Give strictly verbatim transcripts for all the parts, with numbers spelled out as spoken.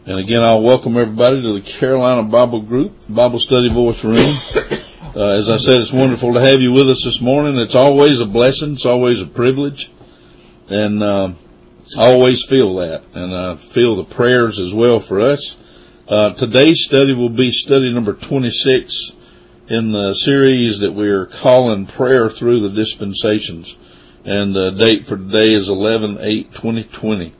And again, I'll welcome everybody to the Carolina Bible Group, Bible Study Voice Room. Uh, as I said, it's wonderful to have you with us this morning. It's always a blessing. It's always a privilege. And uh, I always feel that. And I feel the prayers as well for us. Uh, today's study will be study number twenty-six in the series that we're calling Prayer Through the Dispensations. And the date for today is eleven eight twenty twenty.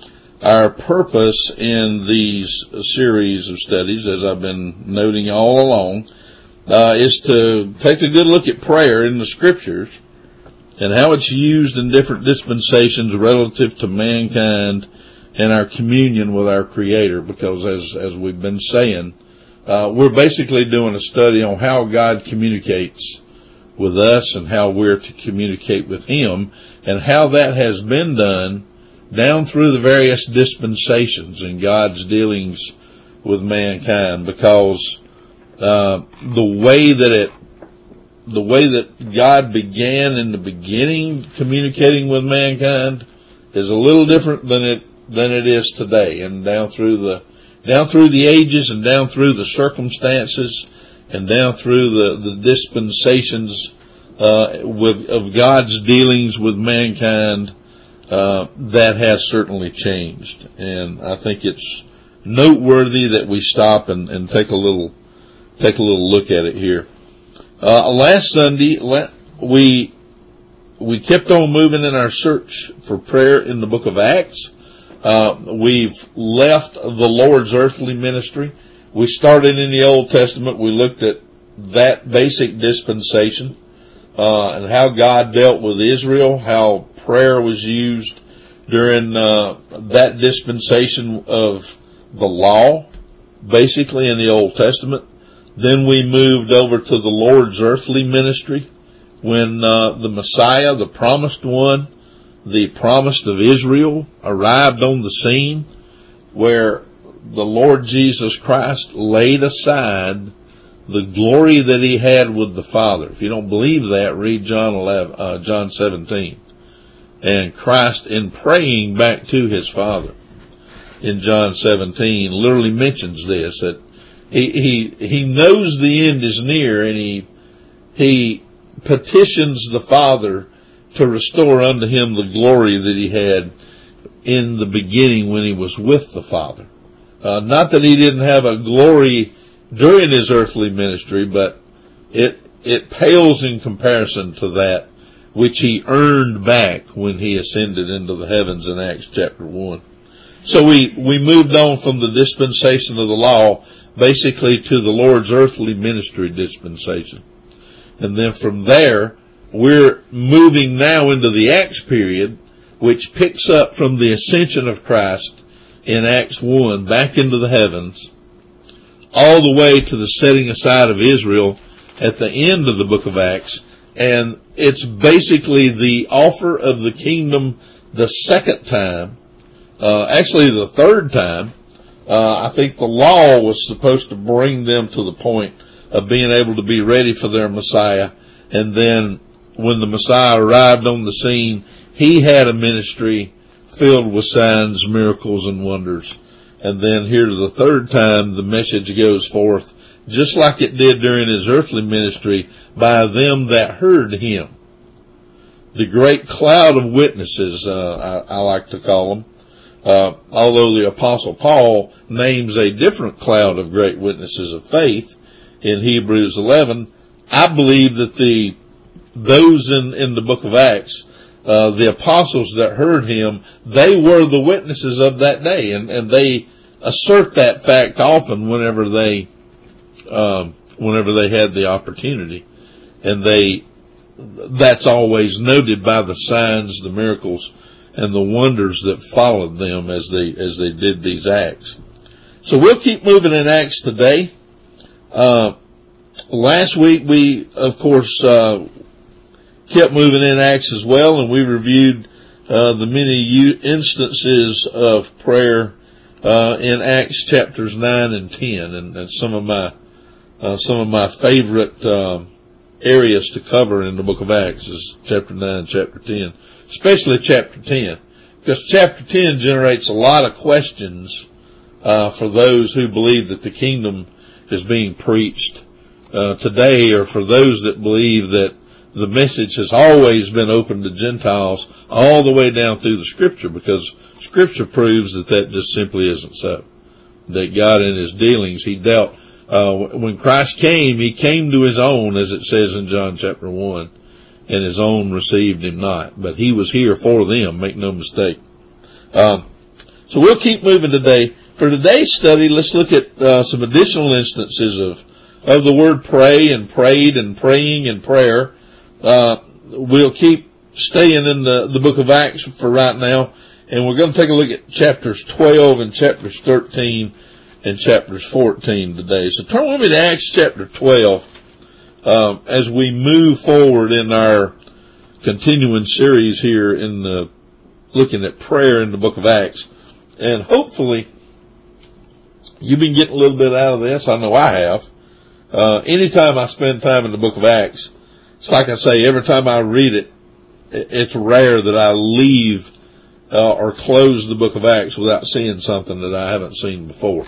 Our purpose in these series of studies, as I've been noting all along, uh, is to take a good look at prayer in the Scriptures and how it's used in different dispensations relative to mankind and our communion with our Creator. Because as, as we've been saying, uh, we're basically doing a study on how God communicates with us and how we're to communicate with Him and how that has been done down through the various dispensations in God's dealings with mankind, because uh, the way that it, the way that God began in the beginning communicating with mankind is a little different than it than it is today, and down through the down through the ages and down through the circumstances and down through the the dispensations uh, with of God's dealings with mankind. Uh, that has certainly changed, and I think it's noteworthy that we stop and, and take a little, take a little look at it here. Uh, last Sunday, we, we kept on moving in our search for prayer in the book of Acts. Uh, we've left the Lord's earthly ministry. We started in the Old Testament. We looked at that basic dispensation, uh, and how God dealt with Israel, how prayer was used during uh, that dispensation of the law, basically in the Old Testament. Then we moved over to the Lord's earthly ministry when uh, the Messiah, the promised one, the promised of Israel, arrived on the scene, where the Lord Jesus Christ laid aside the glory that He had with the Father. If you don't believe that, read John eleven, uh, John seventeen. And Christ, in praying back to His Father in John seventeen, literally mentions this, that he, he, he knows the end is near, and he, he petitions the Father to restore unto Him the glory that He had in the beginning when He was with the Father. Uh, not that He didn't have a glory during His earthly ministry, but it, it pales in comparison to that which He earned back when He ascended into the heavens in Acts chapter one. So we, we moved on from the dispensation of the law basically to the Lord's earthly ministry dispensation. And then from there, we're moving now into the Acts period, which picks up from the ascension of Christ in Acts one back into the heavens, all the way to the setting aside of Israel at the end of the book of Acts. And it's basically the offer of the kingdom the second time, uh, actually the third time. Uh, I think the law was supposed to bring them to the point of being able to be ready for their Messiah. And then when the Messiah arrived on the scene, He had a ministry filled with signs, miracles, and wonders. And then here to the third time, the message goes forth just like it did during His earthly ministry, by them that heard Him. The great cloud of witnesses, uh, I, I like to call them, uh, although the Apostle Paul names a different cloud of great witnesses of faith in Hebrews eleven, I believe that the, those in, in the book of Acts, uh, the apostles that heard Him, they were the witnesses of that day, and, and they assert that fact often whenever they Um, whenever they had the opportunity, and they, that's always noted by the signs, the miracles, and the wonders that followed them as they, as they did these acts. So we'll keep moving in Acts today. Uh, last week we, of course, uh, kept moving in Acts as well, and we reviewed, uh, the many instances of prayer, uh, in Acts chapters nine and ten, and, and some of my Uh, some of my favorite um, areas to cover in the book of Acts is chapter nine, chapter ten, especially chapter ten, because chapter ten generates a lot of questions uh, for those who believe that the kingdom is being preached uh, today, or for those that believe that the message has always been open to Gentiles all the way down through the Scripture, because Scripture proves that that just simply isn't so. That God in His dealings, He dealt, uh, when Christ came, He came to His own, as it says in John chapter one, and His own received Him not. But He was here for them, make no mistake. Um, so we'll keep moving today. For today's study, let's look at uh, some additional instances of, of the word pray and prayed and praying and prayer. Uh, we'll keep staying in the, the book of Acts for right now, and we're going to take a look at chapters twelve and chapters thirteen and chapters fourteen today. So turn with me to Acts chapter twelve, um, as we move forward in our continuing series here in the, looking at prayer in the book of Acts. And hopefully you've been getting a little bit out of this. I know I have. Uh, anytime I spend time in the book of Acts, it's like I say, every time I read it, it's rare that I leave uh, or close the book of Acts without seeing something that I haven't seen before.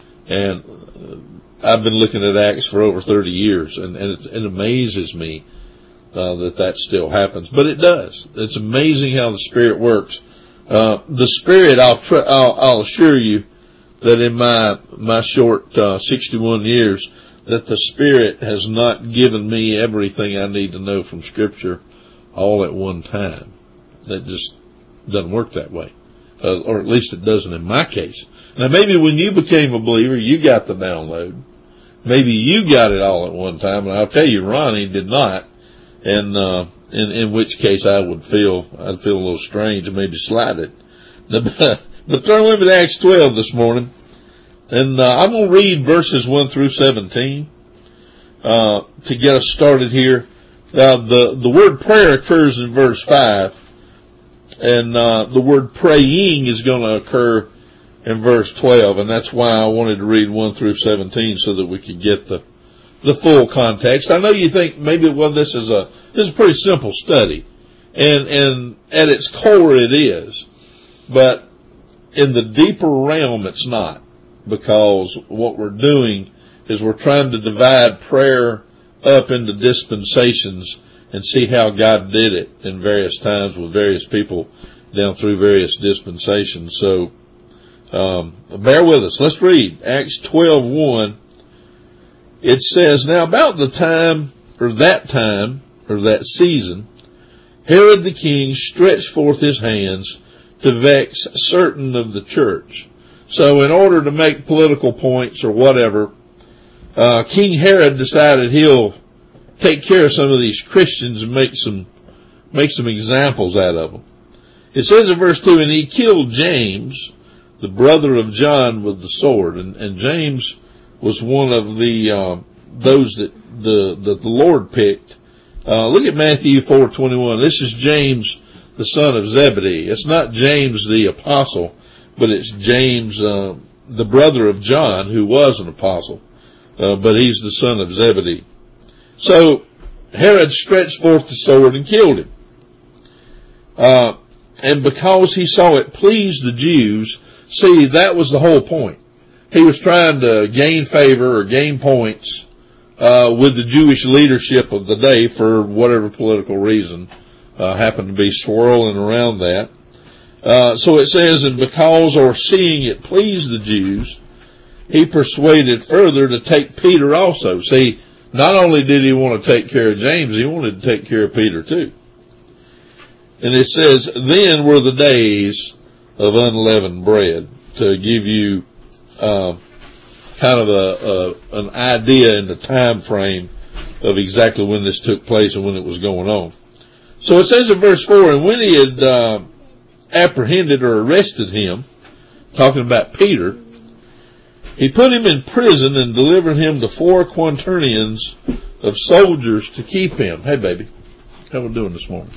And I've been looking at Acts for over thirty years, and, and it, it amazes me uh, that that still happens. But it does. It's amazing how the Spirit works. Uh, the Spirit, I'll, tr- I'll, I'll assure you that in my, my short uh, sixty-one years, that the Spirit has not given me everything I need to know from Scripture all at one time. That just doesn't work that way. Uh, or at least it doesn't in my case. Now maybe when you became a believer, you got the download. Maybe you got it all at one time, and I'll tell you, Ronnie did not. And, uh, in, in which case I would feel, I'd feel a little strange and maybe slighted. But turn with me to Acts twelve this morning. And uh, I'm going to read verses one through seventeen uh, to get us started here. Now, the, the word prayer occurs in verse five, and uh, the word praying is going to occur in verse twelve, and that's why I wanted to read one through seventeen so that we could get the the full context. I know you think maybe, well, this is a this is a pretty simple study, and and at its core it is, but in the deeper realm it's not. Because what we're doing is we're trying to divide prayer up into dispensations and see how God did it in various times with various people down through various dispensations. So, um, bear with us. Let's read Acts twelve one. It says, "Now about the time, or that time, or that season, Herod the king stretched forth his hands to vex certain of the church." So in order to make political points or whatever, uh, King Herod decided he'll take care of some of these Christians and make some, make some examples out of them. It says in verse two, "And he killed James, the brother of John, with the sword." And, and James was one of the, uh, those that the, that the Lord picked. Uh, look at Matthew four twenty-one. This is James, the son of Zebedee. It's not James the apostle, but it's James, uh, the brother of John, who was an apostle, uh, but he's the son of Zebedee. So Herod stretched forth the sword and killed him. Uh, and because he saw it pleased the Jews, see, that was the whole point. He was trying to gain favor or gain points, uh, with the Jewish leadership of the day for whatever political reason, uh, happened to be swirling around that. Uh, so it says, "And because or seeing it pleased the Jews, he persuaded further to take Peter also." See, not only did he want to take care of James, he wanted to take care of Peter too. And it says, "Then were the days of unleavened bread," to give you, uh, kind of a, a, an idea in the time frame of exactly when this took place and when it was going on. So it says in verse four, "And when he had, uh, apprehended or arrested him," talking about Peter, "he put him in prison and delivered him to four quaternions of soldiers to keep him." Hey, baby, how we doing this morning?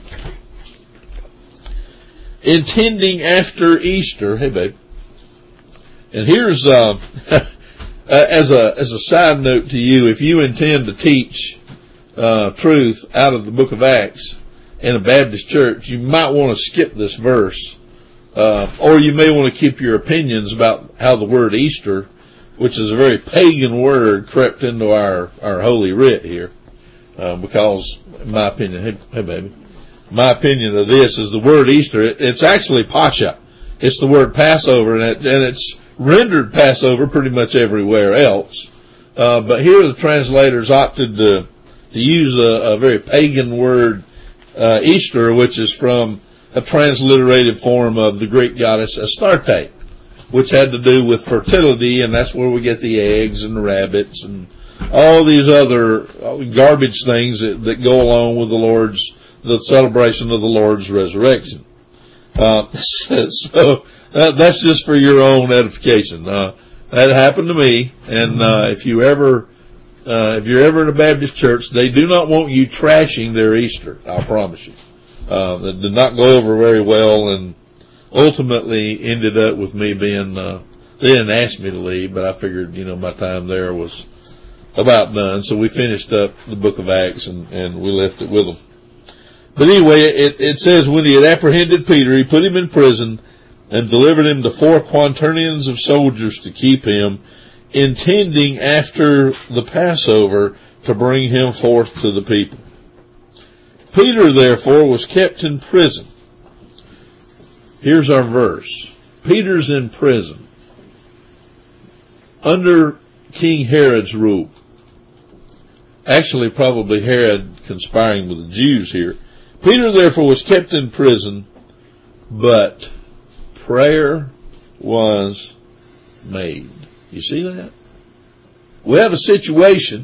"Intending after Easter," hey, babe. And here's, uh, as a, as a side note to you, if you intend to teach, uh, truth out of the book of Acts in a Baptist church, you might want to skip this verse, Uh, or you may want to keep your opinions about how the word Easter, which is a very pagan word, crept into our, our holy writ here. Uh, because, in my opinion, hey, hey baby, my opinion of this is the word Easter, it, it's actually Pascha. It's the word Passover, and, it, and it's rendered Passover pretty much everywhere else. Uh, but here the translators opted to, to use a, a very pagan word, uh, Easter, which is from a transliterated form of the Greek goddess Astarte, which had to do with fertility, and that's where we get the eggs and the rabbits and all these other garbage things that, that go along with the Lord's, the celebration of the Lord's resurrection. Uh, so, uh, that's just for your own edification. Uh, that happened to me, and, uh, if you ever, uh, if you're ever in a Baptist church, they do not want you trashing their Easter, I promise you. Uh, that did not go over very well, and ultimately ended up with me being, uh, they didn't ask me to leave, but I figured, you know, my time there was about done. So we finished up the book of Acts and, and we left it with them. But anyway, it, it says when he had apprehended Peter, he put him in prison and delivered him to four quaternions of soldiers to keep him, intending after the Passover to bring him forth to the people. Peter, therefore, was kept in prison. Here's our verse. Peter's in prison under King Herod's rule. Actually, probably Herod conspiring with the Jews here. Peter, therefore, was kept in prison, but prayer was made. You see that? We have a situation,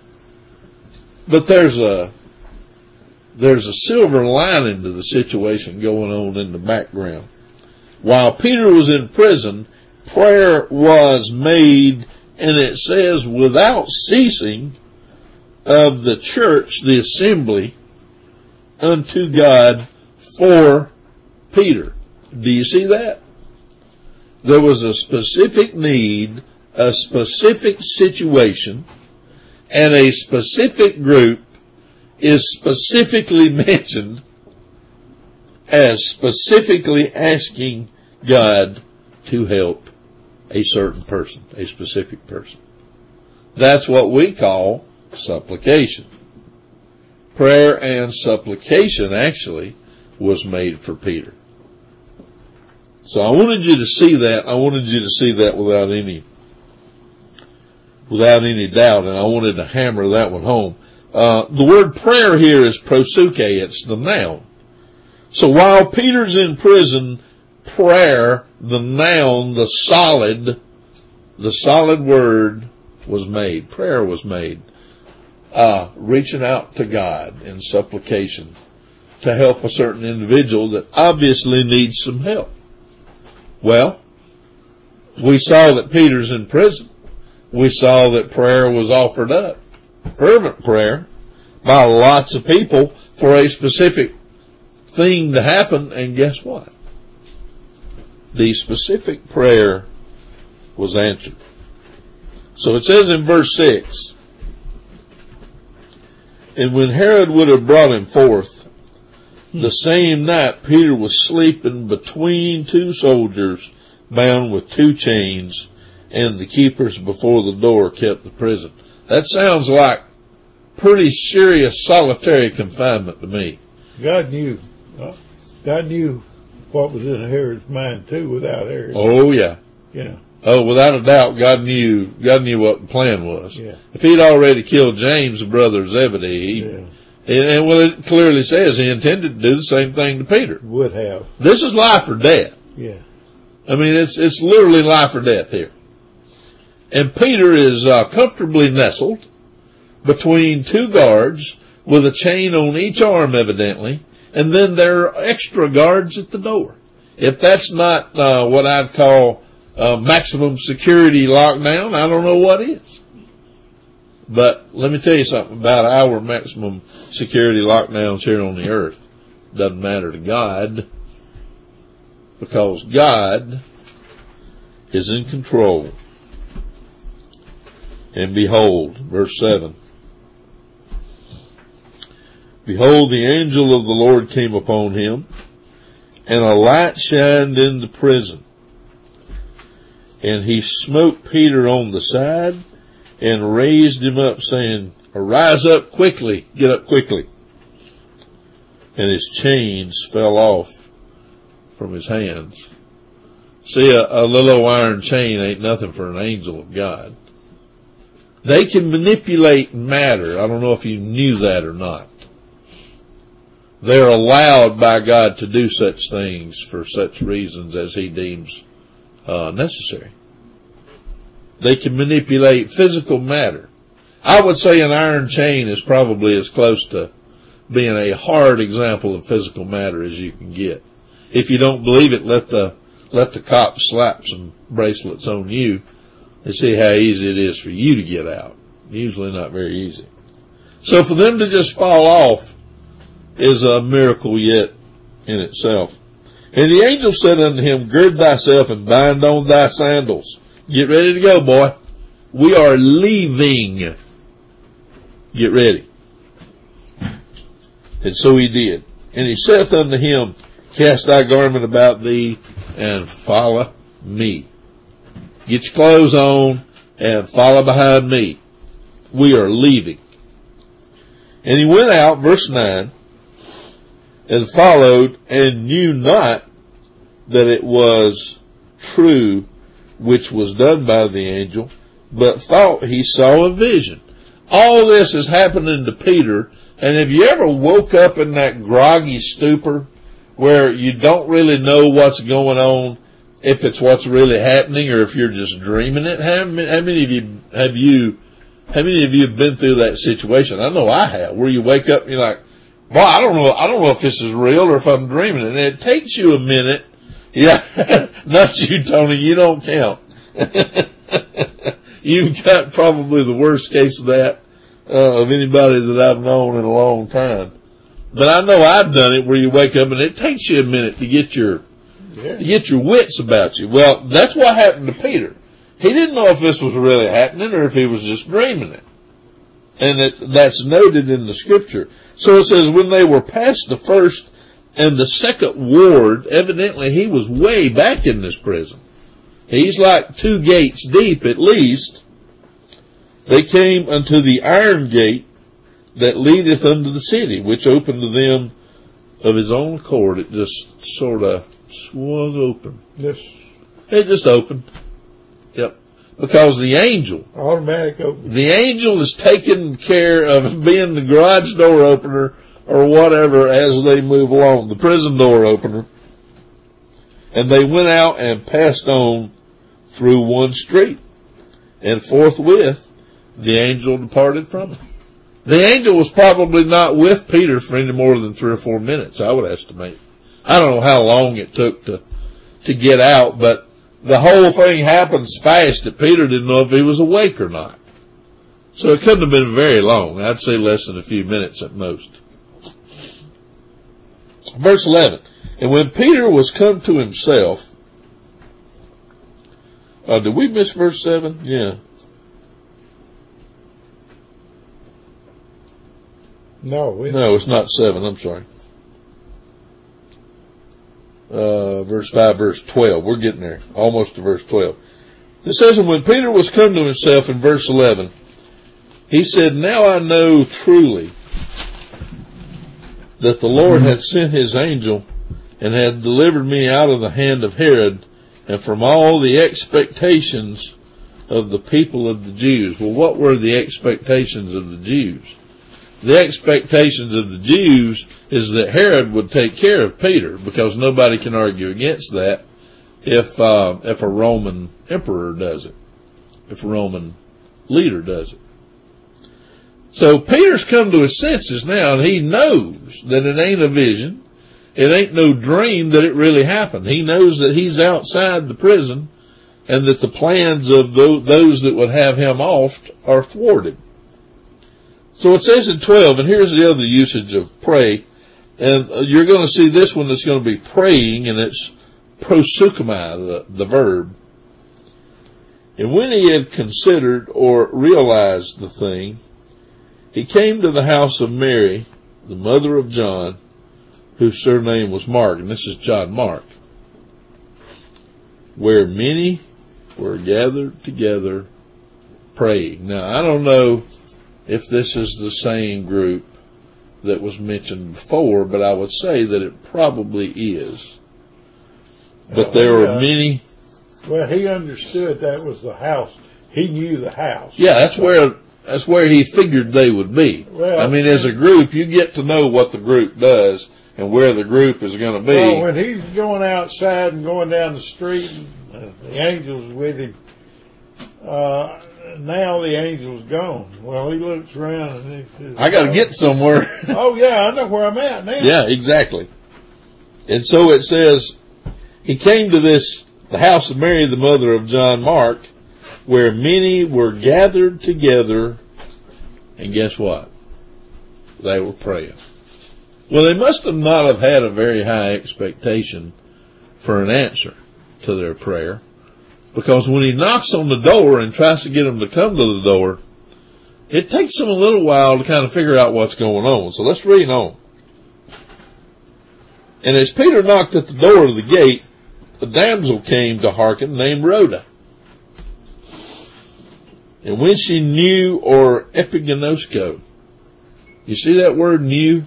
but there's a there's a silver lining to the situation going on in the background. While Peter was in prison, prayer was made, and it says without ceasing, of the church, the assembly, unto God for Peter. Do you see that? There was a specific need, a specific situation, and a specific group is specifically mentioned as specifically asking God to help a certain person, a specific person. That's what we call supplication. Prayer and supplication actually was made for Peter. So I wanted you to see that. I wanted you to see that without any, without any doubt, and I wanted to hammer that one home. Uh, the word prayer here is prosuke. It's the noun. So while Peter's in prison, prayer, the noun, the solid, the solid word was made. Prayer was made. Uh, reaching out to God in supplication to help a certain individual that obviously needs some help. Well, we saw that Peter's in prison. We saw that prayer was offered up. Fervent prayer by lots of people for a specific thing to happen, and guess what? The specific prayer was answered. So it says in verse six, and when Herod would have brought him forth, the same night Peter was sleeping between two soldiers, bound with two chains, and the keepers before the door kept the prison. That sounds like pretty serious solitary confinement to me. God knew. God knew what was in Herod's mind too, without Herod. Oh yeah. You know. Oh, without a doubt, God knew. God knew what the plan was. Yeah. If He'd already killed James, the brother of Zebedee, he, yeah. and, and well, it clearly says He intended to do the same thing to Peter. Would have. This is life or death. Yeah. I mean, it's it's literally life or death here. And Peter is uh, comfortably nestled between two guards with a chain on each arm, evidently, and then there are extra guards at the door. If that's not uh, what I'd call uh, maximum security lockdown, I don't know what is. But let me tell you something about our maximum security lockdowns here on the earth. Doesn't matter to God, because God is in control. And behold, verse seven, behold, the angel of the Lord came upon him, and a light shined in the prison. And he smote Peter on the side and raised him up, saying, Arise up quickly, get up quickly. And his chains fell off from his hands. See, a, a little iron chain ain't nothing for an angel of God. They can manipulate matter. I don't know if you knew that or not. They're allowed by God to do such things for such reasons as he deems uh, necessary. They can manipulate physical matter. I would say an iron chain is probably as close to being a hard example of physical matter as you can get. If you don't believe it, let the let the cops slap some bracelets on you and see how easy it is for you to get out. Usually not very easy. So for them to just fall off is a miracle yet in itself. And the angel said unto him, Gird thyself and bind on thy sandals. Get ready to go, boy. We are leaving. Get ready. And so he did. And he saith unto him, Cast thy garment about thee and follow me. Get your clothes on and follow behind me. We are leaving. And he went out, verse nine, and followed, and knew not that it was true which was done by the angel, but thought he saw a vision. All this is happening to Peter, and have you ever woke up in that groggy stupor where you don't really know what's going on, if it's what's really happening or if you're just dreaming it? How many, how many of you have you, how many of you have been through that situation? I know I have, where you wake up and you're like, well, I don't know, I don't know if this is real or if I'm dreaming it. And it takes you a minute. Yeah, not you, Tony, you don't count. You've got probably the worst case of that, uh, of anybody that I've known in a long time. But I know I've done it where you wake up and it takes you a minute to get your, yeah. to get your wits about you. Well, that's what happened to Peter. He didn't know if this was really happening or if he was just dreaming it. And it, that's noted in the scripture. So it says, when they were past the first and the second ward, evidently he was way back in this prison. He's like two gates deep at least. They came unto the iron gate that leadeth unto the city, which opened to them of his own accord. It just sort of swung open. Yes. It just opened. Yep. Because the angel, automatic open. The angel is taking care of being the garage door opener or whatever as they move along, the prison door opener. And they went out and passed on through one street, and forthwith the angel departed from him. The angel was probably not with Peter for any more than three or four minutes, I would estimate. I don't know how long it took to to get out, but the whole thing happens fast that Peter didn't know if he was awake or not. So it couldn't have been very long. I'd say less than a few minutes at most. Verse eleven. And when Peter was come to himself, uh, did we miss verse seven? Yeah. No, we No, it's not seven. I'm sorry. Uh, verse five, verse twelve. We're getting there. Almost to verse twelve. It says, and when Peter was come to himself in verse eleven, he said, Now I know truly that the Lord hath sent his angel and hath delivered me out of the hand of Herod and from all the expectations of the people of the Jews. Well, what were the expectations of the Jews? The expectations of the Jews is that Herod would take care of Peter, because nobody can argue against that if uh, if a Roman emperor does it, if a Roman leader does it. So Peter's come to his senses now, and he knows that it ain't a vision, it ain't no dream, that it really happened. He knows that he's outside the prison, and that the plans of those that would have him off are thwarted. So it says in twelve, and here's the other usage of pray, and you're going to see this one that's going to be praying, and it's proseuchomai, the, the verb. And when he had considered or realized the thing, he came to the house of Mary, the mother of John, whose surname was Mark, and this is John Mark, where many were gathered together praying. Now, I don't know if this is the same group that was mentioned before, but I would say that it probably is. But there were many. Well, he understood that was the house. He knew the house. Yeah, that's where that's where he figured they would be. Well, I mean, as a group, you get to know what the group does and where the group is going to be. Well, when he's going outside and going down the street, and uh, the angel's with him. Uh, now the angel's gone. Well, he looks around and he says, I got to get somewhere. Oh, yeah, I know where I'm at now. Yeah, exactly. And so it says, he came to this, the house of Mary, the mother of John Mark, where many were gathered together, and guess what? They were praying. Well, they must have not have had a very high expectation for an answer to their prayer, because when he knocks on the door and tries to get them to come to the door, it takes them a little while to kind of figure out what's going on. So let's read on. And as Peter knocked at the door of the gate, a damsel came to hearken named Rhoda. And when she knew, or epiginosko, you see that word knew?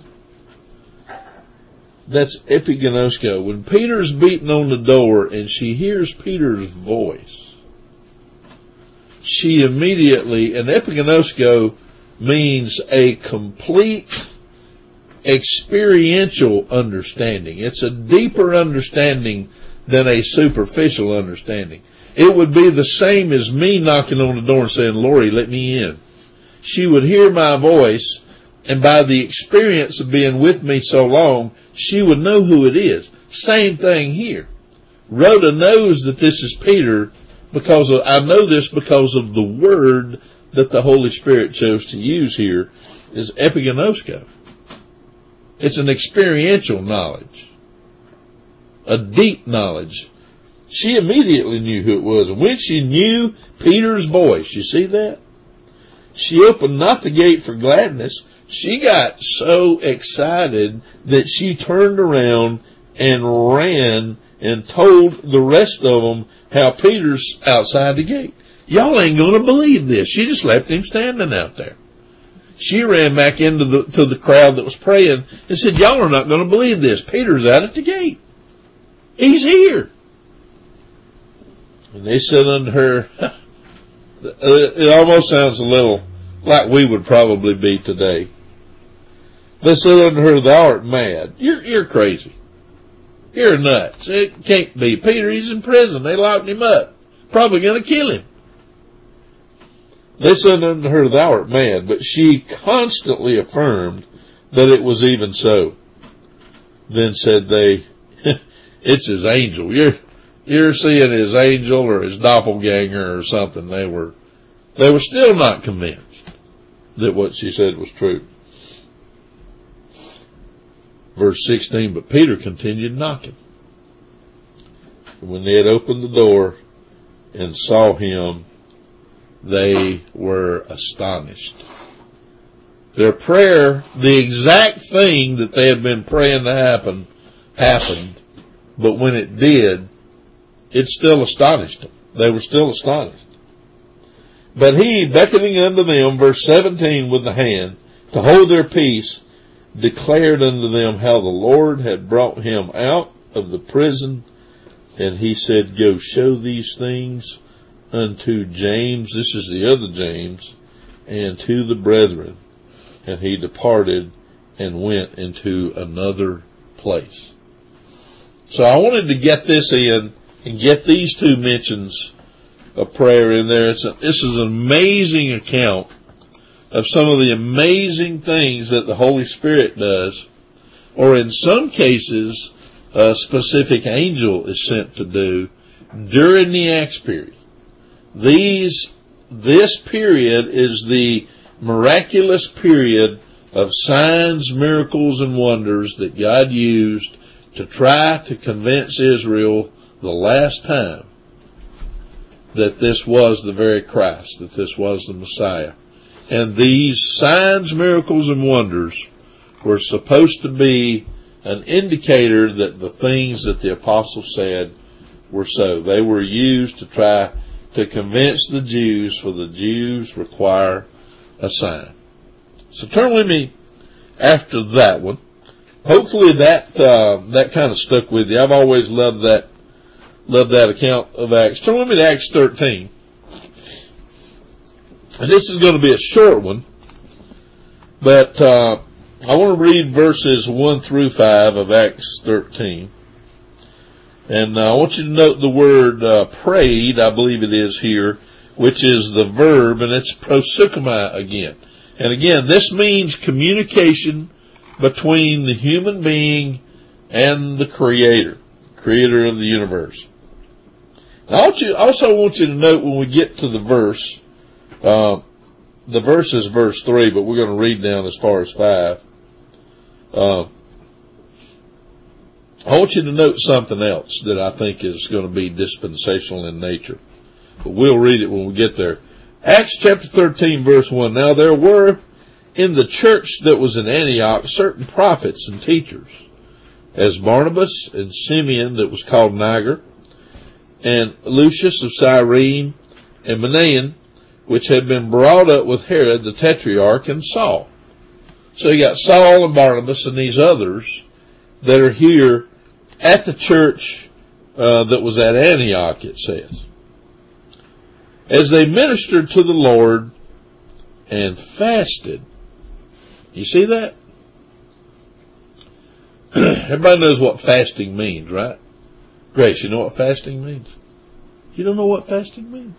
That's epiginosko. When Peter's beating on the door and she hears Peter's voice, she immediately, and epiginosko means a complete experiential understanding. It's a deeper understanding than a superficial understanding. It would be the same as me knocking on the door and saying, Lori, let me in. She would hear my voice, and by the experience of being with me so long, she would know who it is. Same thing here. Rhoda knows that this is Peter because of, I know this because of the word that the Holy Spirit chose to use here is epiginosko. It's an experiential knowledge, a deep knowledge. She immediately knew who it was. And when she knew Peter's voice, you see that? She opened not the gate for gladness. She got so excited that she turned around and ran and told the rest of them how Peter's outside the gate. Y'all ain't going to believe this. She just left him standing out there. She ran back into the, to the crowd that was praying and said, y'all are not going to believe this. Peter's out at the gate. He's here. And they said unto her, it almost sounds a little like we would probably be today. They said unto her, thou art mad. You're, you're crazy. You're nuts. It can't be. Peter, he's in prison. They locked him up. Probably going to kill him. They said unto her, thou art mad. But she constantly affirmed that it was even so. Then said they, it's his angel. You're, you're seeing his angel or his doppelganger or something. They were, they were still not convinced that what she said was true. Verse sixteen, but Peter continued knocking. When they had opened the door and saw him, they were astonished. Their prayer, the exact thing that they had been praying to happen, happened. But when it did, it still astonished them. They were still astonished. But he, beckoning unto them, verse seventeen, with the hand, to hold their peace, declared unto them how the Lord had brought him out of the prison. And he said, go show these things unto James, this is the other James, and to the brethren. And he departed and went into another place. So I wanted to get this in and get these two mentions of prayer in there. It's a, this is an amazing account of some of the amazing things that the Holy Spirit does, or in some cases, a specific angel is sent to do during the Acts period. These, this period is the miraculous period of signs, miracles, and wonders that God used to try to convince Israel the last time that this was the very Christ, that this was the Messiah. And these signs, miracles, and wonders were supposed to be an indicator that the things that the apostles said were so. They were used to try to convince the Jews, for the Jews require a sign. So turn with me after that one. Hopefully that uh, that kind of stuck with you. I've always loved that loved that account of Acts. Turn with me to Acts thirteen. And this is going to be a short one, but uh, I want to read verses one through five of Acts thirteen. And uh, I want you to note the word uh, prayed, I believe it is here, which is the verb, and it's proseuchomai again. And again, this means communication between the human being and the Creator, Creator of the universe. Now, I want you, also want you to note when we get to the verse, uh, the verse is verse three, but we're going to read down as far as five. Uh, I want you to note something else that I think is going to be dispensational in nature. But we'll read it when we get there. Acts chapter thirteen, verse one. Now there were in the church that was in Antioch certain prophets and teachers, as Barnabas and Simeon that was called Niger, and Lucius of Cyrene, and Manaen, which had been brought up with Herod the Tetrarch, and Saul. So you got Saul and Barnabas and these others that are here at the church uh, that was at Antioch, it says. As they ministered to the Lord and fasted. You see that? Everybody knows what fasting means, right? Grace, you know what fasting means? You don't know what fasting means?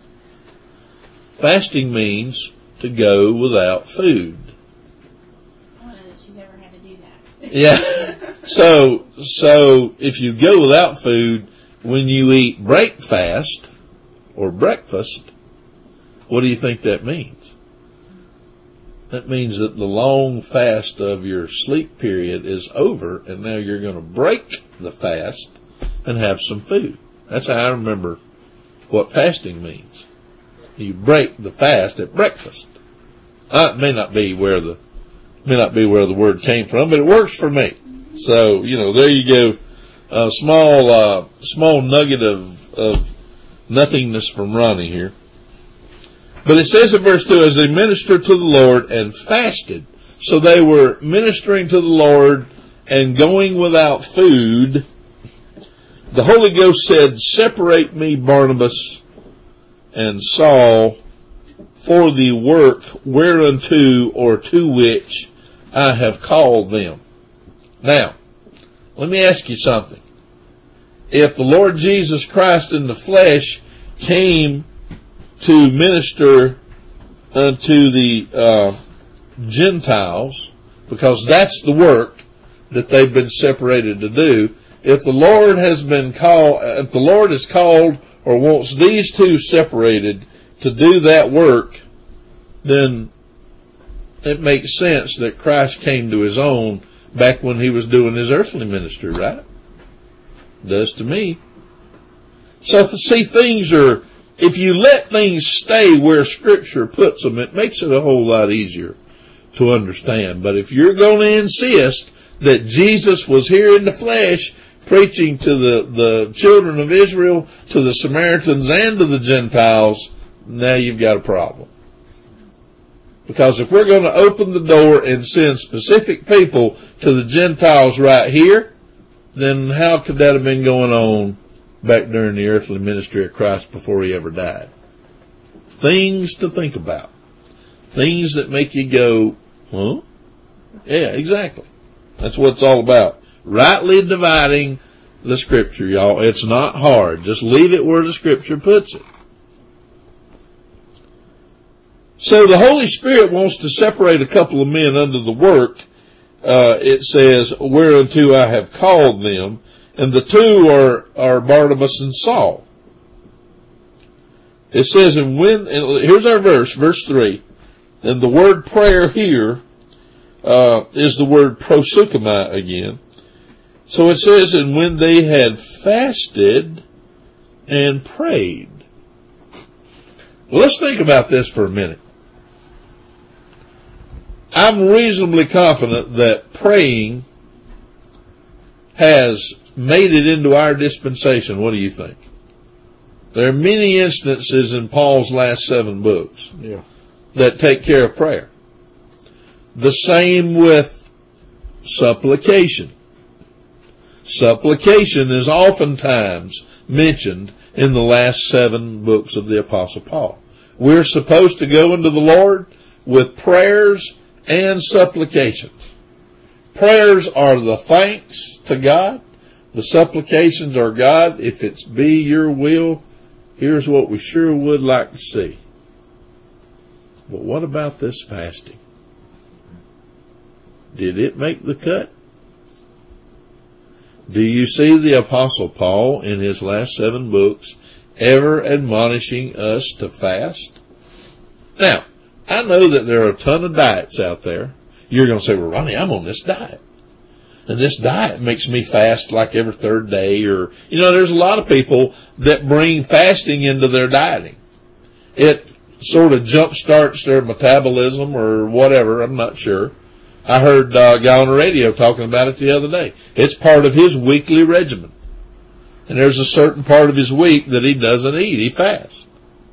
Fasting means to go without food. I don't know that she's ever had to do that. Yeah. So, so if you go without food, when you eat breakfast or breakfast, what do you think that means? That means that the long fast of your sleep period is over, and now you're going to break the fast and have some food. That's how I remember what fasting means. You break the fast at breakfast. Uh, it may not be where the may not be where the word came from, but it works for me. So, you know, there you go. A small uh, small nugget of of nothingness from Ronnie here. But it says in verse two, as they ministered to the Lord and fasted. So they were ministering to the Lord and going without food. The Holy Ghost said, separate me, Barnabas and Saul, for the work whereunto or to which I have called them. Now, let me ask you something. If the Lord Jesus Christ in the flesh came to minister unto the uh, Gentiles, because that's the work that they've been separated to do. If the Lord has been called, if the Lord is called or wants these two separated to do that work, then it makes sense that Christ came to his own back when he was doing his earthly ministry, right? Does to me. So to see things are, if you let things stay where Scripture puts them, it makes it a whole lot easier to understand. But if you're going to insist that Jesus was here in the flesh preaching to the, the children of Israel, to the Samaritans, and to the Gentiles, now you've got a problem. Because if we're going to open the door and send specific people to the Gentiles right here, then how could that have been going on back during the earthly ministry of Christ before he ever died? Things to think about. Things that make you go, huh? Yeah, exactly. That's what it's all about. Rightly dividing the Scripture, y'all. It's not hard. Just leave it where the Scripture puts it. So the Holy Spirit wants to separate a couple of men under the work. Uh, it says, whereunto I have called them. And the two are, are Barnabas and Saul. It says, and when, and here's our verse, verse three. And the word prayer here, uh, is the word proseuchomai again. So it says, and when they had fasted and prayed. Well, let's think about this for a minute. I'm reasonably confident that praying has made it into our dispensation, what do you think? There are many instances in Paul's last seven books Yeah. that take care of prayer. The same with supplication. Supplication is oftentimes mentioned in the last seven books of the Apostle Paul. We're supposed to go into the Lord with prayers and supplications. Prayers are the thanks to God. The supplications are, God, if it's be your will, here's what we sure would like to see. But what about this fasting? Did it make the cut? Do you see the Apostle Paul in his last seven books ever admonishing us to fast? Now, I know that there are a ton of diets out there. You're going to say, well, Ronnie, I'm on this diet. And this diet makes me fast like every third day, or, you know, there's a lot of people that bring fasting into their dieting. It sort of jump starts their metabolism or whatever, I'm not sure. I heard uh, a guy on the radio talking about it the other day. It's part of his weekly regimen. And there's a certain part of his week that he doesn't eat. He fasts.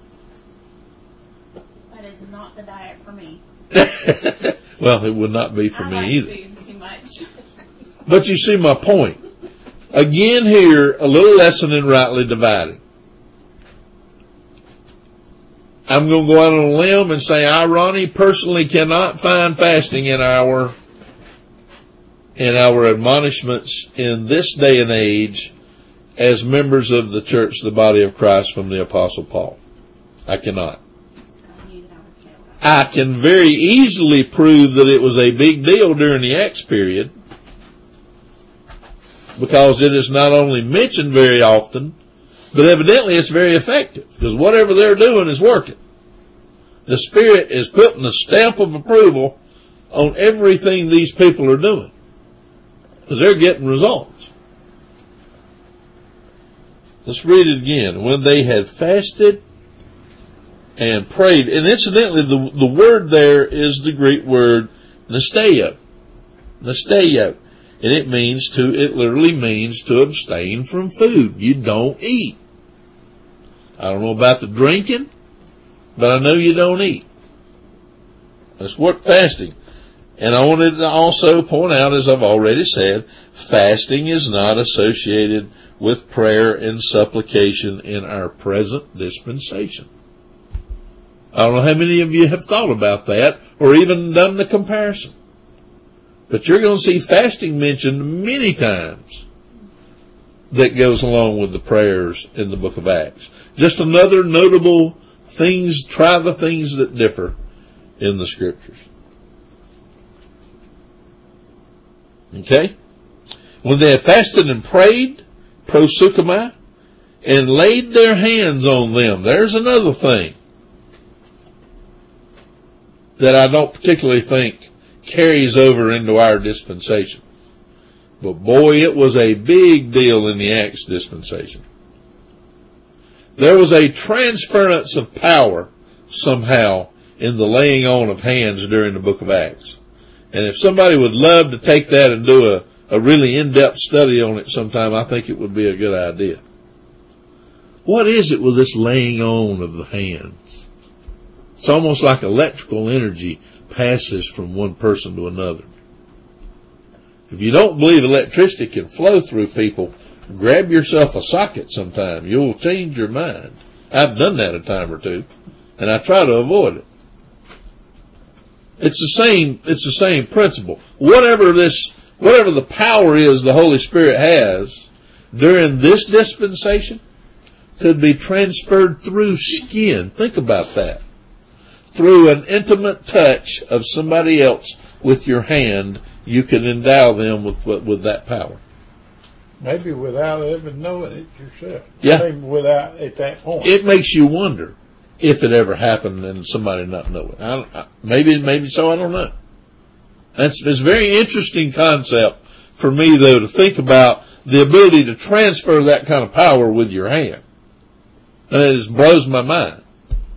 That is not the diet for me. Well, it would not be for I me like either. food too much. But you see my point. Again here, a little lesson in rightly dividing. I'm going to go out on a limb and say I, Ronnie, personally cannot find fasting in our in our admonishments in this day and age as members of the church, the body of Christ from the Apostle Paul. I cannot. I can very easily prove that it was a big deal during the Acts period because it is not only mentioned very often, but evidently it's very effective because whatever they're doing is working. The Spirit is putting a stamp of approval on everything these people are doing because they're getting results. Let's read it again. When they had fasted and prayed, and incidentally the, the word there is the Greek word nasteo. Nasteo. And it means to, it literally means to abstain from food. You don't eat. I don't know about the drinking, but I know you don't eat. That's what fasting. And I wanted to also point out, as I've already said, fasting is not associated with prayer and supplication in our present dispensation. I don't know how many of you have thought about that or even done the comparison. But you're going to see fasting mentioned many times that goes along with the prayers in the book of Acts. Just another notable things, try the things that differ in the scriptures. Okay? When they had fasted and prayed, proseuchomai, and laid their hands on them. There's another thing that I don't particularly think carries over into our dispensation. But boy, it was a big deal in the Acts dispensation. There was a transference of power somehow in the laying on of hands during the book of Acts. And if somebody would love to take that and do a, a really in-depth study on it sometime, I think it would be a good idea. What is it with this laying on of the hands? It's almost like electrical energy passes from one person to another. If you don't believe electricity can flow through people, grab yourself a socket sometime. You'll change your mind. I've done that a time or two, and I try to avoid it. It's the same, it's the same principle. Whatever this, whatever the power is the Holy Spirit has during this dispensation could be transferred through skin. Think about that. Through an intimate touch of somebody else with your hand, you can endow them with with that power. Maybe without even knowing it yourself. Yeah. Maybe without at that point. It makes you wonder if it ever happened and somebody not know it. I don't, I, maybe, maybe so. I don't know. That's it's a very interesting concept for me, though, to think about the ability to transfer that kind of power with your hand. And it just blows my mind.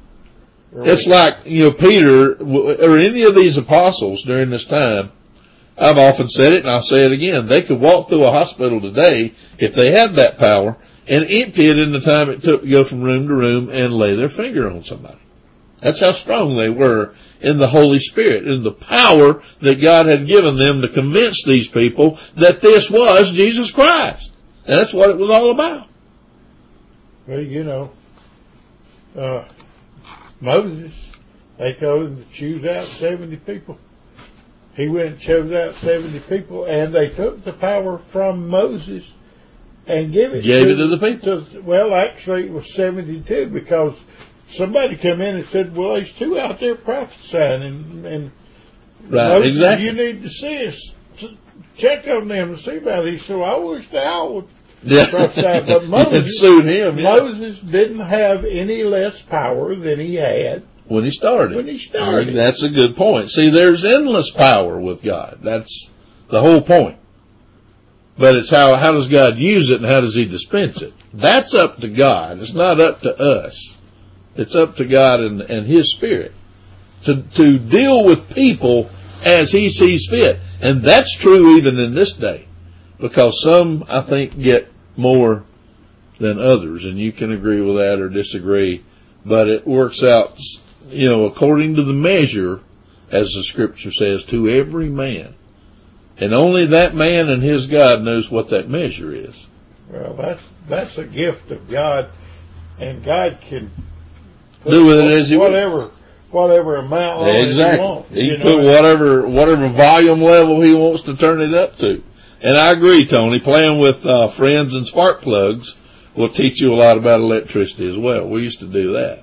It's like, you know, Peter or any of these apostles during this time, I've often said it, and I'll say it again. They could walk through a hospital today, if they had that power, and empty it in the time it took to go from room to room and lay their finger on somebody. That's how strong they were in the Holy Spirit, in the power that God had given them to convince these people that this was Jesus Christ. And that's what it was all about. Well, you know, uh, Moses, they told him to choose out seventy people. He went and chose out seventy people, and they took the power from Moses and gave it, Gave to, it to the people. To, well, actually, it was seventy-two, because somebody come in and said, well, there's two out there prophesying, and, and Right, Moses, exactly. you need to see us, to check on them and see about it. He said, well, I wish the owl would Yeah. prophesy. But Moses, sued him, yeah. Moses didn't have any less power than he had When he started. when he started. That's a good point. See, there's endless power with God. That's the whole point. But it's how, how does God use it and how does he dispense it? That's up to God. It's not up to us. It's up to God and, and his Spirit to, to deal with people as he sees fit. And that's true even in this day, because some, I think, get more than others, and you can agree with that or disagree, but it works out, you know, according to the measure, as the scripture says, to every man. And only that man and his God knows what that measure is. Well, that's that's a gift of God, and God can put Do with it as he whatever whatever amount on Exactly. it he wants. He you can know? put whatever whatever volume level he wants to turn it up to. And I agree, Tony. Playing with uh, friends and spark plugs will teach you a lot about electricity as well. We used to do that.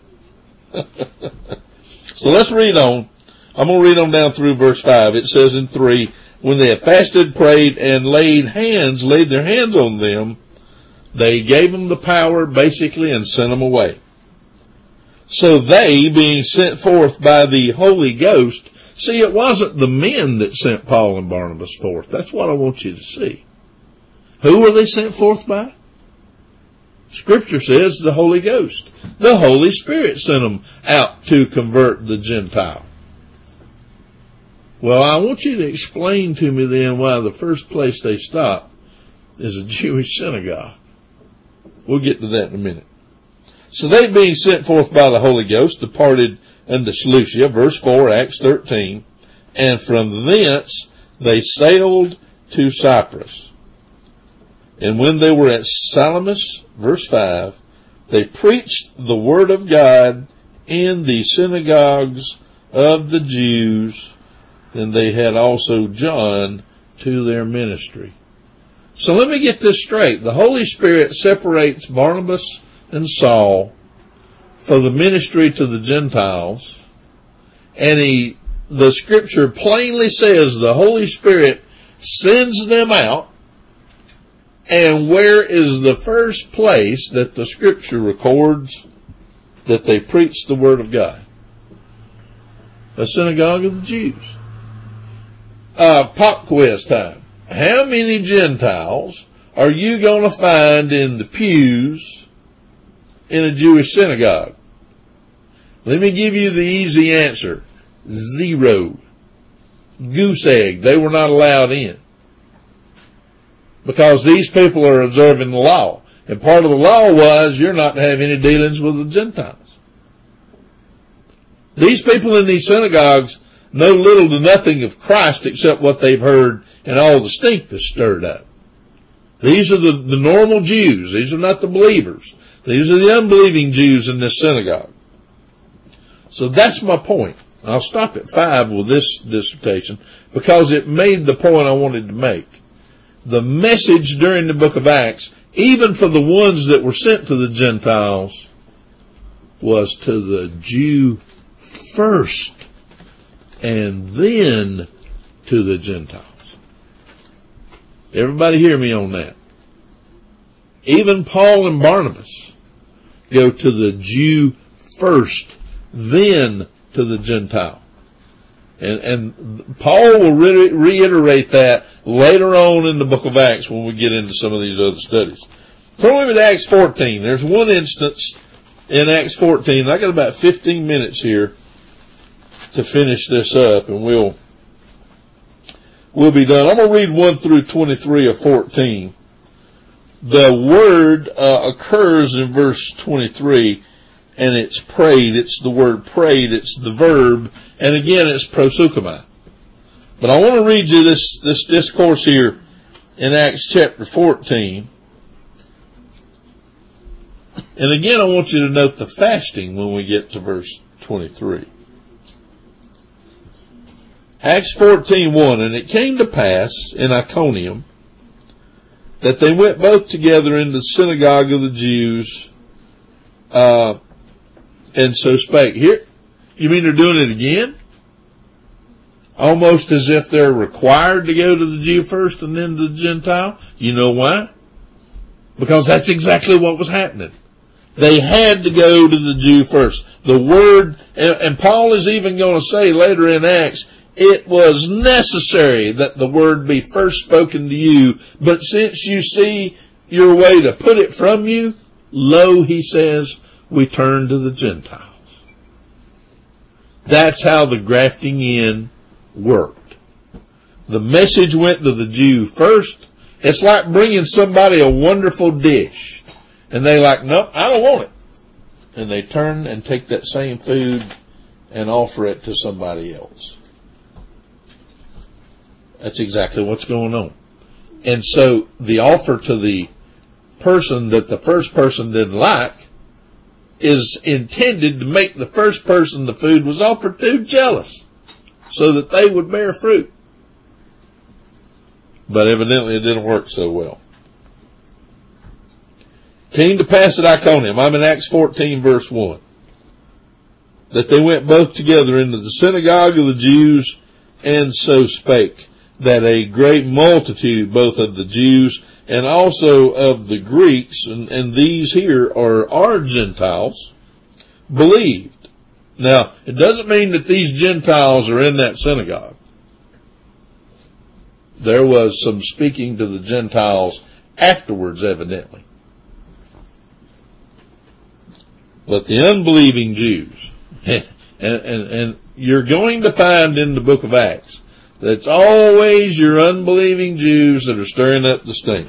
So let's read on. I'm going to read on down through verse five. It says in three, when they had fasted, prayed, and laid hands, laid their hands on them, they gave them the power, basically, and sent them away. So they, being sent forth by the Holy Ghost, see, it wasn't the men that sent Paul and Barnabas forth. That's what I want you to see. Who were they sent forth by? Scripture says the Holy Ghost. The Holy Spirit sent them out to convert the Gentile. Well, I want you to explain to me then why the first place they stopped is a Jewish synagogue. We'll get to that in a minute. So they, being sent forth by the Holy Ghost, departed unto Seleucia, verse four, Acts thirteen, and from thence they sailed to Cyprus. And when they were at Salamis, verse five, they preached the word of God in the synagogues of the Jews, and they had also John to their ministry. So let me get this straight. The Holy Spirit separates Barnabas and Saul for the ministry to the Gentiles, and he, the scripture plainly says the Holy Spirit sends them out. And where is the first place that the scripture records that they preached the word of God? A synagogue of the Jews. Uh, pop quiz time. How many Gentiles are you going to find in the pews in a Jewish synagogue? Let me give you the easy answer. Zero. Goose egg. They were not allowed in. Because these people are observing the law. And part of the law was you're not to have any dealings with the Gentiles. These people in these synagogues know little to nothing of Christ except what they've heard and all the stink that's stirred up. These are the, the normal Jews. These are not the believers. These are the unbelieving Jews in this synagogue. So that's my point. I'll stop at five with this dissertation because it made the point I wanted to make. The message during the book of Acts, even for the ones that were sent to the Gentiles, was to the Jew first and then to the Gentiles. Everybody hear me on that. Even Paul and Barnabas go to the Jew first, then to the Gentile. And, and Paul will re- reiterate that later on in the book of Acts when we get into some of these other studies. Turn with me to Acts fourteen. There's one instance in Acts fourteen. I got about fifteen minutes here to finish this up, and we'll will be done. I'm going to read one through twenty-three of fourteen. The word uh, occurs in verse twenty-three, and it's prayed. It's the word prayed. It's the verb, and again, it's proseuchomai. But I want to read you this, this discourse here in Acts chapter fourteen. And again, I want you to note the fasting when we get to verse twenty-three. Acts fourteen one, and it came to pass in Iconium that they went both together into the synagogue of the Jews, uh, and so spake. Here, you mean they're doing it again? Almost as if they're required to go to the Jew first and then to the Gentile. You know why? Because that's exactly what was happening. They had to go to the Jew first. The word, and, and Paul is even going to say later in Acts, it was necessary that the word be first spoken to you, but since you see your way to put it from you, lo, he says, we turn to the Gentiles. That's how the grafting in worked. The message went to the Jew first. It's like bringing somebody a wonderful dish, and they like, nope, I don't want it. And they turn and take that same food and offer it to somebody else. That's exactly what's going on. And so the offer to the person that the first person didn't like is intended to make the first person the food was offered to jealous so that they would bear fruit. But evidently it didn't work so well. Came to pass at Iconium, I'm in Acts fourteen verse one, that they went both together into the synagogue of the Jews, and so spake, that a great multitude both of the Jews and also of the Greeks, and, and these here are our Gentiles, believed. Now, it doesn't mean that these Gentiles are in that synagogue. There was some speaking to the Gentiles afterwards, evidently. But the unbelieving Jews, and, and, and you're going to find in the book of Acts, that's always your unbelieving Jews that are stirring up the stink.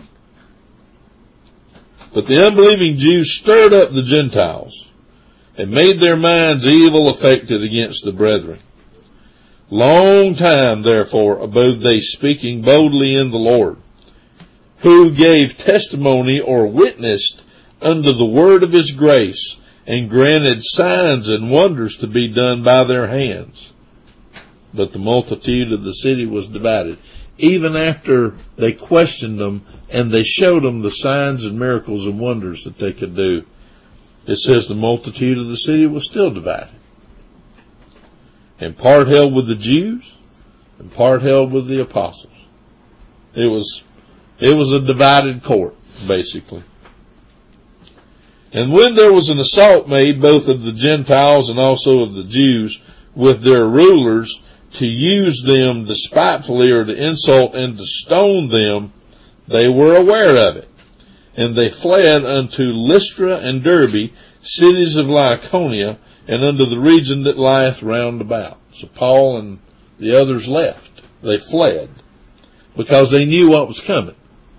But the unbelieving Jews stirred up the Gentiles and made their minds evil affected against the brethren. Long time, therefore, abode they speaking boldly in the Lord, who gave testimony or witnessed unto the word of his grace, and granted signs and wonders to be done by their hands. But the multitude of the city was divided. Even after they questioned them and they showed them the signs and miracles and wonders that they could do, it says the multitude of the city was still divided. And part held with the Jews and part held with the apostles. It was, it was a divided court, basically. And when there was an assault made both of the Gentiles and also of the Jews with their rulers, to use them despitefully or to insult and to stone them, they were aware of it. And they fled unto Lystra and Derbe, cities of Lycaonia, and unto the region that lieth round about. So Paul and the others left. They fled because they knew what was coming.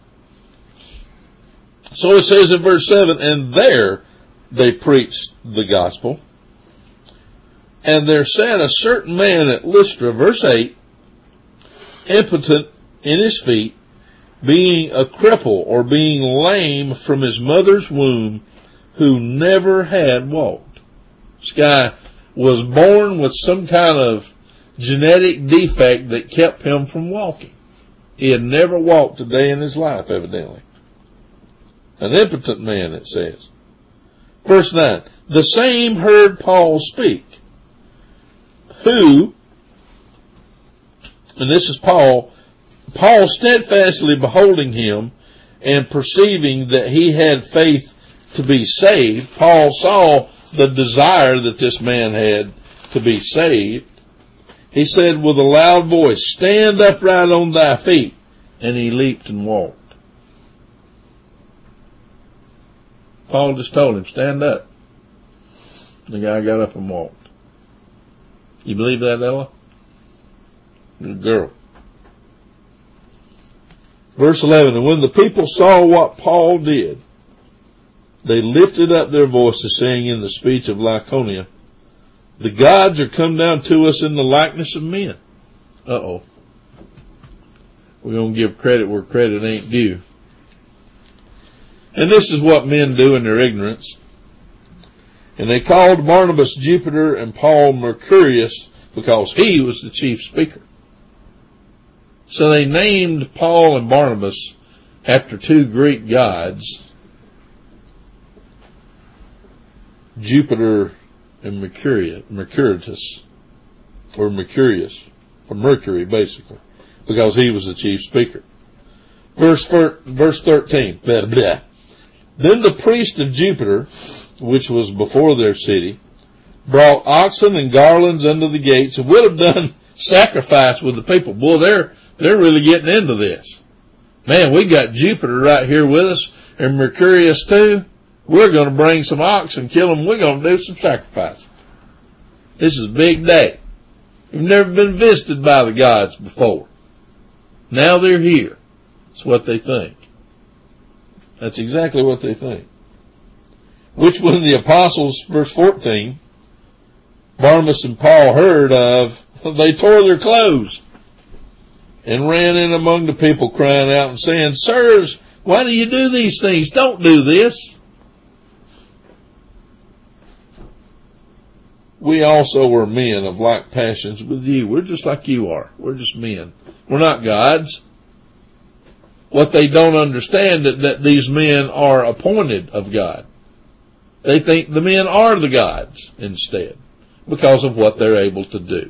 So it says in verse seven, and there they preached the gospel. And there sat a certain man at Lystra, verse eight, impotent in his feet, being a cripple or being lame from his mother's womb, who never had walked. This guy was born with some kind of genetic defect that kept him from walking. He had never walked a day in his life, evidently. An impotent man, it says. Verse nine, the same heard Paul speak, who, and this is Paul, Paul steadfastly beholding him and perceiving that he had faith to be saved. Paul saw the desire that this man had to be saved. He said with a loud voice, stand upright on thy feet. And he leaped and walked. Paul just told him, stand up. The guy got up and walked. You believe that, Ella? Good girl. Verse eleven, and when the people saw what Paul did, they lifted up their voices, saying in the speech of Lycaonia, the gods are come down to us in the likeness of men. Uh-oh. We're going to give credit where credit ain't due. And this is what men do in their ignorance. And they called Barnabas Jupiter and Paul Mercurius because he was the chief speaker. So they named Paul and Barnabas after two Greek gods, Jupiter and Mercurius, Mercurius, or Mercurius, from Mercury basically, because he was the chief speaker. Verse, verse thirteen, blah, blah. Then the priest of Jupiter, which was before their city, brought oxen and garlands unto the gates and would have done sacrifice with the people. Boy, they're, they're really getting into this. Man, we got Jupiter right here with us and Mercurius too. We're going to bring some oxen, kill them. We're going to do some sacrifice. This is a big day. We've never been visited by the gods before. Now they're here. That's what they think. That's exactly what they think. Which when the apostles, verse fourteen, Barnabas and Paul heard of, they tore their clothes and ran in among the people crying out and saying, sirs, why do you do these things? Don't do this. We also were men of like passions with you. We're just like you are. We're just men. We're not gods. What they don't understand is that these men are appointed of God. They think the men are the gods instead because of what they're able to do.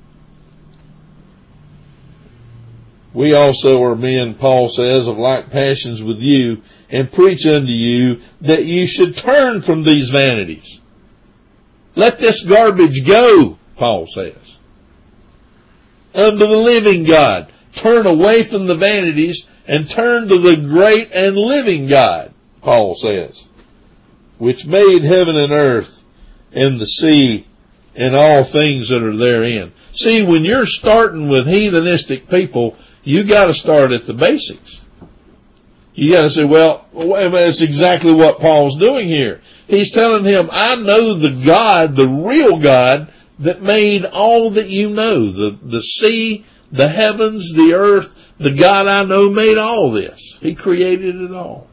We also are men, Paul says, of like passions with you, and preach unto you that you should turn from these vanities. Let this garbage go, Paul says. Unto the living God. Turn away from the vanities and turn to the great and living God, Paul says, which made heaven and earth and the sea and all things that are therein. See, when you're starting with heathenistic people, you got to start at the basics. You got to say, well, that's exactly what Paul's doing here. He's telling him, I know the God, the real God that made all that you know, the, the sea, the heavens, the earth. The God I know made all this. He created it all.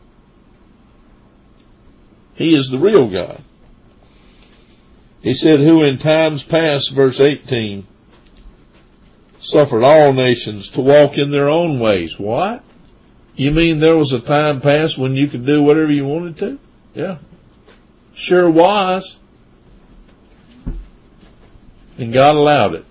He is the real God. He said, who in times past, verse eighteen, suffered all nations to walk in their own ways. What? You mean there was a time past when you could do whatever you wanted to? Yeah. Sure was. And God allowed it.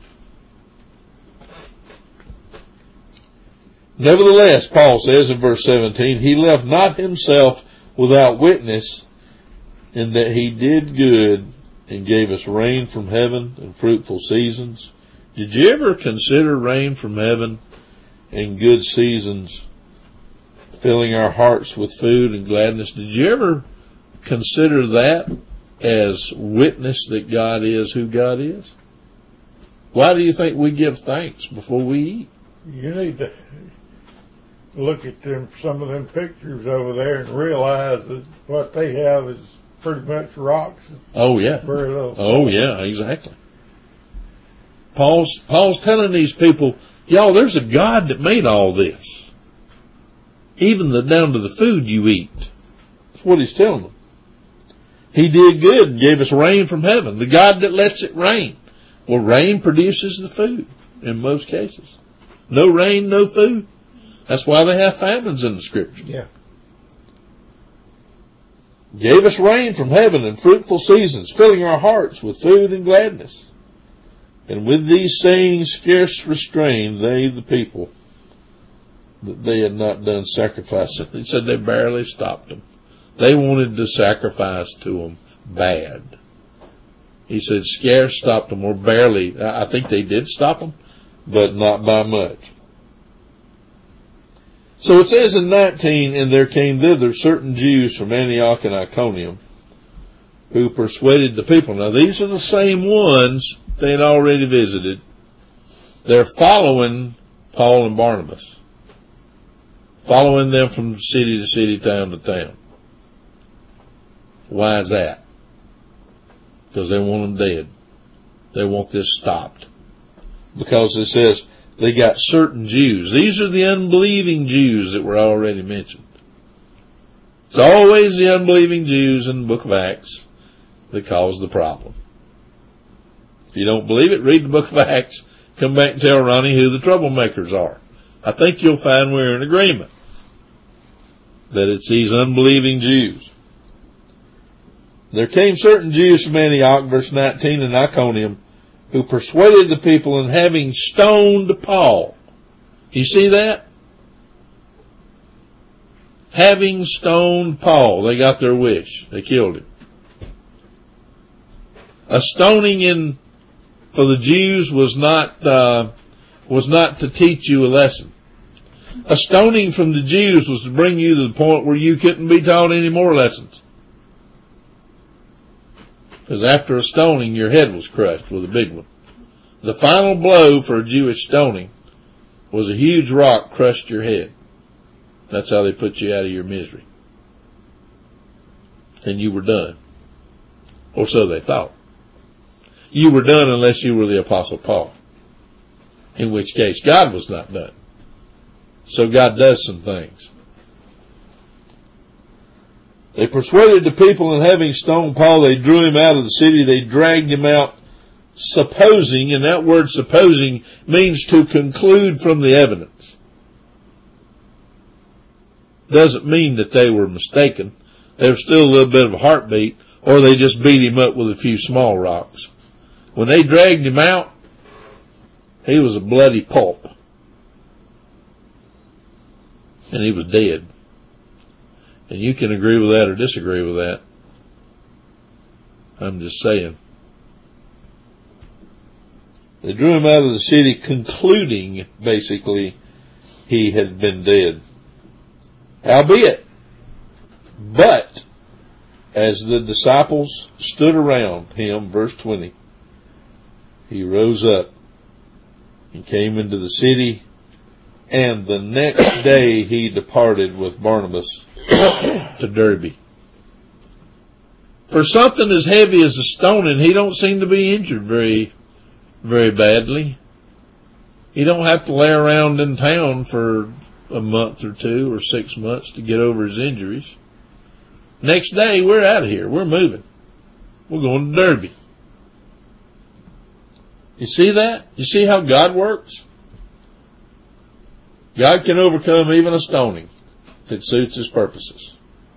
Nevertheless, Paul says in verse seventeen, he left not himself without witness in that he did good and gave us rain from heaven and fruitful seasons. Did you ever consider rain from heaven and good seasons, filling our hearts with food and gladness? Did you ever consider that as witness that God is who God is? Why do you think we give thanks before we eat? You need to look at them, some of them pictures over there and realize that what they have is pretty much rocks. Oh yeah. Very little. Oh yeah, exactly. Paul's, Paul's telling these people, y'all, there's a God that made all this. Even the, down to the food you eat. That's what he's telling them. He did good and gave us rain from heaven. The God that lets it rain. Well, rain produces the food in most cases. No rain, no food. That's why they have famines in the scripture. Yeah. Gave us rain from heaven and fruitful seasons, filling our hearts with food and gladness. And with these sayings scarce restrained they the people that they had not done sacrifice. He said they barely stopped them. They wanted to sacrifice to them bad. He said scarce stopped them or barely. I think they did stop them, but not by much. So it says in nineteen, and there came thither certain Jews from Antioch and Iconium who persuaded the people. Now these are the same ones they had already visited. They're following Paul and Barnabas. following them from city to city, town to town. Why is that? Because they want them dead. They want this stopped. Because it says they got certain Jews. These are the unbelieving Jews that were already mentioned. It's always the unbelieving Jews in the book of Acts that cause the problem. If you don't believe it, read the book of Acts. Come back and tell Ronnie who the troublemakers are. I think you'll find we're in agreement that it's these unbelieving Jews. There came certain Jews from Antioch, verse nineteen, and Iconium, who persuaded the people, and having stoned Paul. You see that? Having stoned Paul, they got their wish. They killed him. A stoning in for the Jews was not uh, was not to teach you a lesson. A stoning from the Jews was to bring you to the point where you couldn't be taught any more lessons. Because after a stoning, your head was crushed with a big one. The final blow for a Jewish stoning was a huge rock crushed your head. That's how they put you out of your misery. And you were done. Or so they thought. You were done unless you were the Apostle Paul. In which case, God was not done. So God does some things. They persuaded the people, and having stoned Paul, they drew him out of the city. They dragged him out, supposing, and that word supposing means to conclude from the evidence. Doesn't mean that they were mistaken. There was still a little bit of a heartbeat, or they just beat him up with a few small rocks. When they dragged him out, he was a bloody pulp. And he was dead. And you can agree with that or disagree with that. I'm just saying. They drew him out of the city, concluding, basically, he had been dead. Howbeit, but, as the disciples stood around him, verse twenty, he rose up and came into the city, and the next day he departed with Barnabas to Derbe. For something as heavy as a stoning, he don't seem to be injured very, very badly. He don't have to lay around in town for a month or two or six months to get over his injuries. Next day, we're out of here. We're moving. We're going to Derbe. You see that? You see how God works? God can overcome even a stoning if it suits his purposes.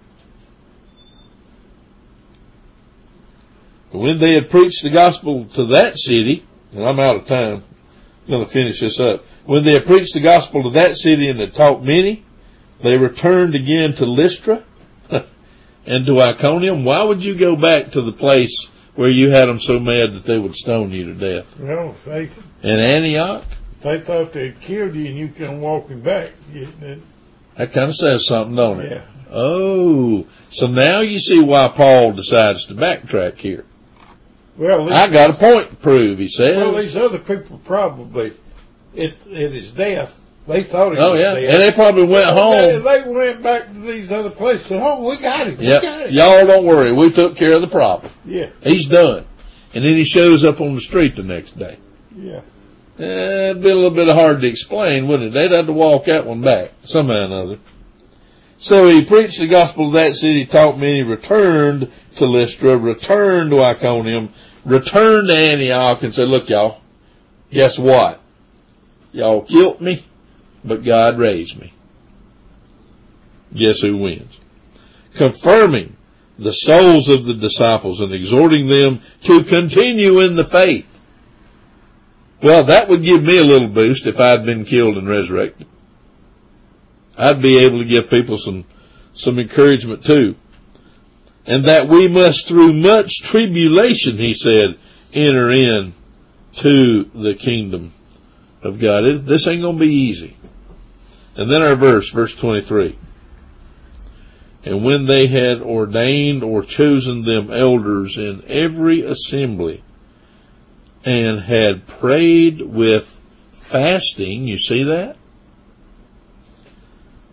When they had preached the gospel to that city, and I'm out of time, I'm going to finish this up. When they had preached the gospel to that city and had taught many, they returned again to Lystra and to Iconium. Why would you go back to the place where you had them so mad that they would stone you to death? Well, they, in Antioch? They thought they'd killed you and you come walking back. That kind of says something, don't it? Yeah. Oh, so now you see why Paul decides to backtrack here. Well, I got a point to prove, he says. Well, these other people probably, at, at his death, they thought he oh, was yeah. dead. And they probably went home. They, they went back to these other places and said, oh, we got him. Yep. We got him. Y'all don't worry. We took care of the problem. Yeah. He's done. And then he shows up on the street the next day. Yeah. Eh, it'd be a little bit hard to explain, wouldn't it? They'd have to walk that one back, somehow or another. So he preached the gospel of that city, taught many, returned to Lystra, returned to Iconium, returned to Antioch, and said, look, y'all, guess what? Y'all killed me, but God raised me. Guess who wins? Confirming the souls of the disciples and exhorting them to continue in the faith. Well, that would give me a little boost if I'd been killed and resurrected. I'd be able to give people some, some encouragement too. And that we must through much tribulation, he said, enter in to the kingdom of God. It, this ain't going to be easy. And then our verse, verse twenty-three. And when they had ordained or chosen them elders in every assembly, and had prayed with fasting, you see that?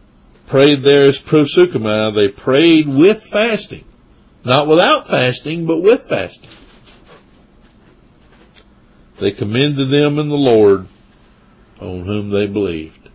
prayed there as proseuchomai. They prayed with fasting. Not without fasting, but with fasting. They commended them in the Lord on whom they believed.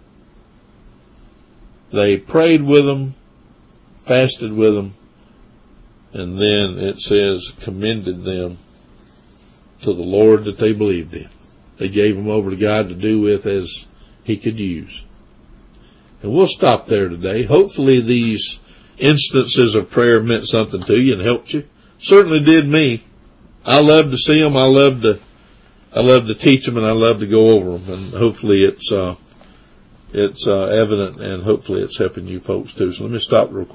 They prayed with them, fasted with them, and then it says commended them to the Lord that they believed in. They gave them over to God to do with as He could use. And we'll stop there today. Hopefully these instances of prayer meant something to you and helped you. Certainly did me. I love to see them. I love to, I love to teach them, and I love to go over them. And hopefully it's, uh, it's, uh, evident, and hopefully it's helping you folks too. So let me stop real quick.